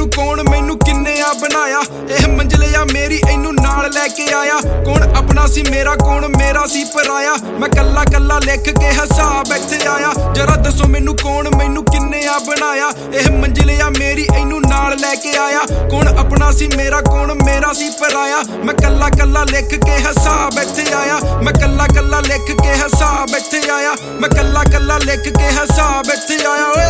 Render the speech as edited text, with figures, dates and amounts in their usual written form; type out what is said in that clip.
कौन मैनू किन्ने आ बनाया। एह मंजिल आ मेरी इनू नाल लैके आया। कौन अपना सी मेरा कौन मेरा सी पराया। मैं कल्ला कल्ला लिख के हिसाब इत्थे आया। जरा दसो मैनू कौन मैनू किन्ने आ बनाया। एह मंजिल आ मेरी इनू नाल लैके आया। कौन अपना सी मेरा कौन मेरा सी पराया। मैं कल्ला कल्ला लिख के हिसाब इत्थे आया। मैं कल्ला कल्ला लिख के हिसाब इत्थे आया। मैं कल्ला कल्ला लिख के हिसाब इत्थे आया।